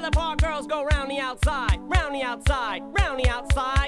trailer park girls go round the outside, round the outside, round the outside.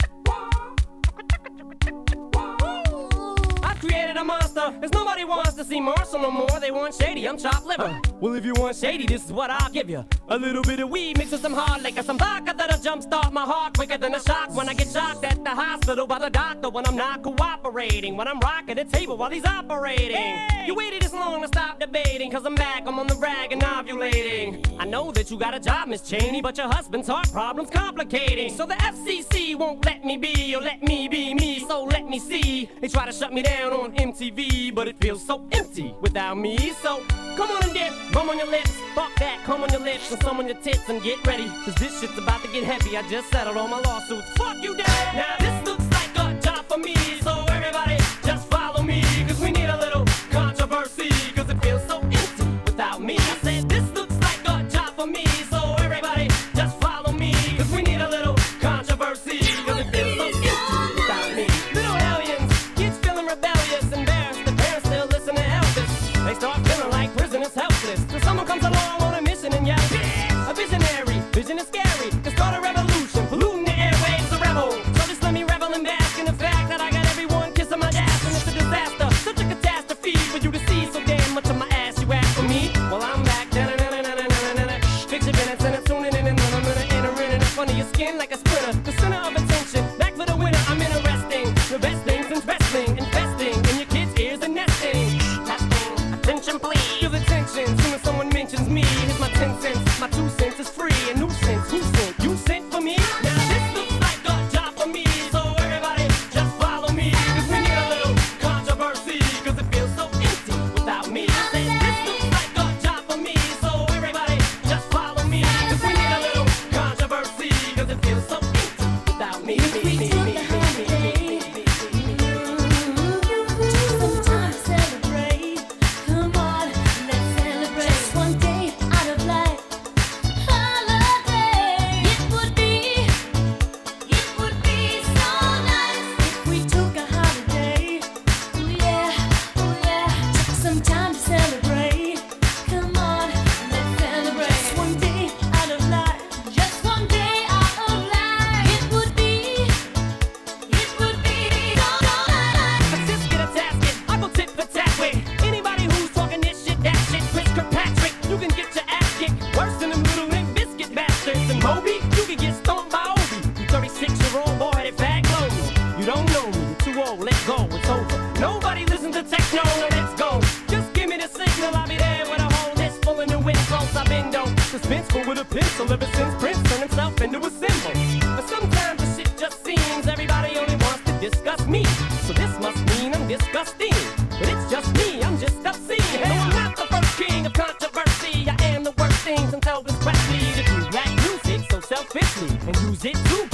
I've created a monster, cause nobody wants to see Marshall no more. They want shady, I'm chopped liver. Well, if you want shady, this is what I'll give you. A little bit of weed mixed with some hard liquor, some vodka that'll jumpstart my heart quicker than a shock when I get shocked at the hospital by the doctor when I'm not cooperating, when I'm rocking the table while he's operating. Hey! You waited this long to stop debating, cause I'm back, I'm on the rag and ovulating. I know that you got a job, Miss Cheney, but your husband's heart problem's complicating. So the FCC won't let me be, or let me be me, so let me see. They try to shut me down on MTV, but it feels so empty without me. So come on and dip, bum on your lips, fuck that, come on your lips and some on your tits and get ready, cause this shit's about to get heavy. I just settled all my lawsuits. Fuck you, Dad. Now this looks like a job for me, so everybody just follow me, cause we need a little controversy, cause it feels so empty without me. I said this looks like a job for me, so everybody just follow me, cause we need a little controversy, cause it feels so empty without me. Little hellions, kids feeling rebellious, embarrassed, the parents still listen to Elvis. They start feeling like prisoners helpless, so someone comes along on a mission and yells, a visionary, vision is scary, can start a revolution, polluting the airwaves, a rebel. So just let me revel and bask in the fact that I got everyone kissing my ass, and it's a disaster, such a catastrophe for you to see so damn much of my ass. You ask for me, well I'm back, fix your minutes and I'm tuning in and I'm gonna enter in the front of your skin like a splinter, the center of attention, back for the winner. I'm interesting, the best things in wrestling, investing in your kids' ears and nesting. Testing, attention please, feel the tension, soon as someone mentions me, here's my 10 cents, my 2 cents is free, a nuisance, who sent, you sent for me? Now this looks like a job for me, so everybody just follow me, cause we need a little controversy, cause it feels so empty without me. I said this looks like a job for me, so everybody just follow me, cause we need a little controversy, cause it feels so empty without me. Suspenseful with a pencil ever since Prince turned himself into a symbol. But sometimes the shit just seems everybody only wants to discuss me. So this must mean I'm disgusting. But it's just me, I'm just obscene. No, I'm not the first king of controversy. I am the worst things until this Presley to do black music so selfishly and use it too